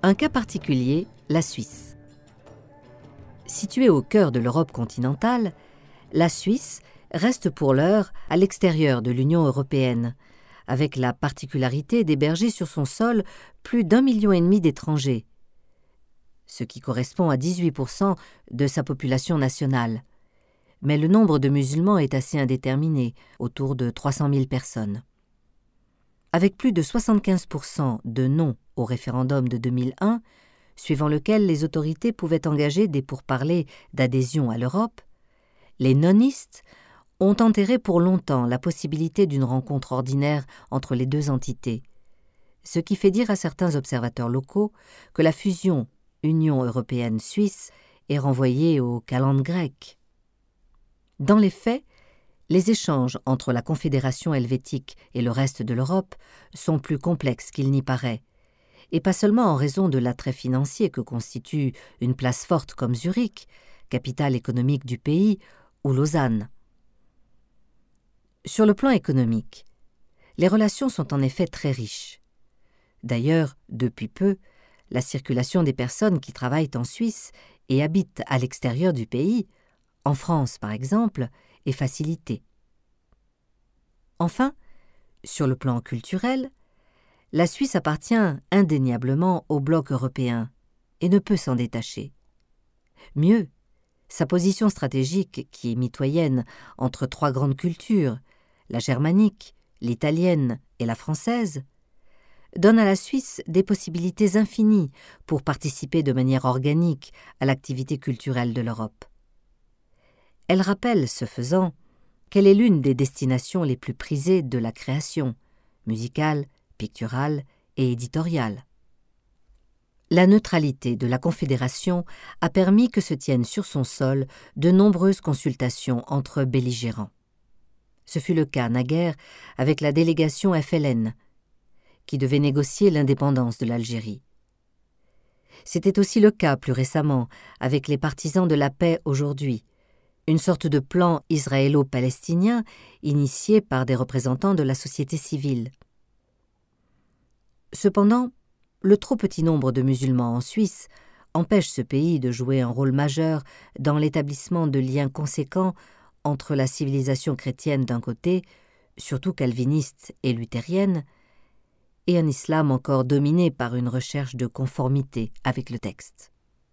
Un cas particulier, la Suisse. Située au cœur de l'Europe continentale, la Suisse reste pour l'heure à l'extérieur de l'Union européenne, avec la particularité d'héberger sur son sol plus d'1,5 million d'étrangers, ce qui correspond à 18% de sa population nationale. Mais le nombre de musulmans est assez indéterminé, autour de 300 000 personnes. Avec plus de 75% de non au référendum de 2001, suivant lequel les autorités pouvaient engager des pourparlers d'adhésion à l'Europe, les nonistes ont enterré pour longtemps la possibilité d'une rencontre ordinaire entre les deux entités, ce qui fait dire à certains observateurs locaux que la fusion Union européenne-Suisse est renvoyée au calende grec. Dans les faits, les échanges entre la Confédération helvétique et le reste de l'Europe sont plus complexes qu'il n'y paraît, et pas seulement en raison de l'attrait financier que constitue une place forte comme Zurich, capitale économique du pays, ou Lausanne. Sur le plan économique, les relations sont en effet très riches. D'ailleurs, depuis peu, la circulation des personnes qui travaillent en Suisse et habitent à l'extérieur du pays, en France par exemple, est facilitée. Enfin, sur le plan culturel, la Suisse appartient indéniablement au bloc européen et ne peut s'en détacher. Mieux, sa position stratégique, qui est mitoyenne entre trois grandes cultures, la germanique, l'italienne et la française, donne à la Suisse des possibilités infinies pour participer de manière organique à l'activité culturelle de l'Europe. Elle rappelle, ce faisant, qu'elle est l'une des destinations les plus prisées de la création, musicale, picturale et éditoriale. La neutralité de la Confédération a permis que se tiennent sur son sol de nombreuses consultations entre belligérants. Ce fut le cas naguère avec la délégation FLN, qui devait négocier l'indépendance de l'Algérie. C'était aussi le cas plus récemment avec les partisans de la paix aujourd'hui, une sorte de plan israélo-palestinien initié par des représentants de la société civile. Cependant, le trop petit nombre de musulmans en Suisse empêche ce pays de jouer un rôle majeur dans l'établissement de liens conséquents entre la civilisation chrétienne d'un côté, surtout calviniste et luthérienne, et un islam encore dominé par une recherche de conformité avec le texte.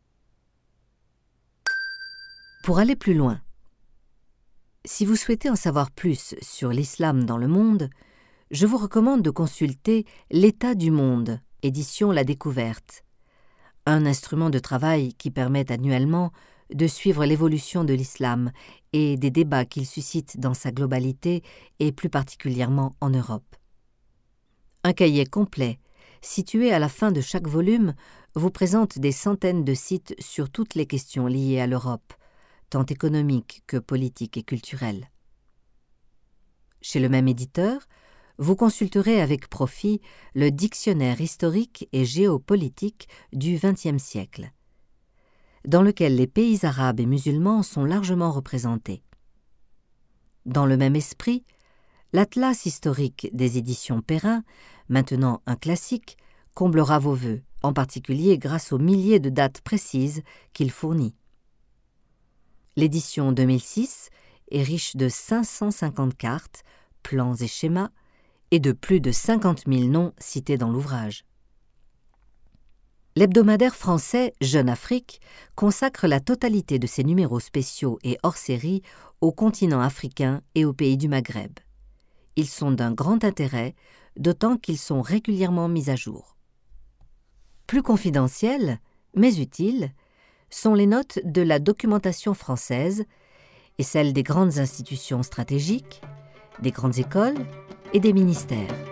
Pour aller plus loin, si vous souhaitez en savoir plus sur l'islam dans le monde, je vous recommande de consulter L'État du monde, édition La Découverte, un instrument de travail qui permet annuellement de suivre l'évolution de l'islam et des débats qu'il suscite dans sa globalité et plus particulièrement en Europe. Un cahier complet, situé à la fin de chaque volume, vous présente des centaines de sites sur toutes les questions liées à l'Europe, tant économiques que politiques et culturelles. Chez le même éditeur, vous consulterez avec profit le Dictionnaire historique et géopolitique du XXe siècle, dans lequel les pays arabes et musulmans sont largement représentés. Dans le même esprit, l'Atlas historique des éditions Perrin, maintenant un classique, comblera vos vœux, en particulier grâce aux milliers de dates précises qu'il fournit. L'édition 2006 est riche de 550 cartes, plans et schémas, et de plus de 50 000 noms cités dans l'ouvrage. L'hebdomadaire français Jeune Afrique consacre la totalité de ses numéros spéciaux et hors-série au continent africain et aux pays du Maghreb. Ils sont d'un grand intérêt, d'autant qu'ils sont régulièrement mis à jour. Plus confidentielles, mais utiles, sont les notes de la documentation française et celles des grandes institutions stratégiques, des grandes écoles et des ministères.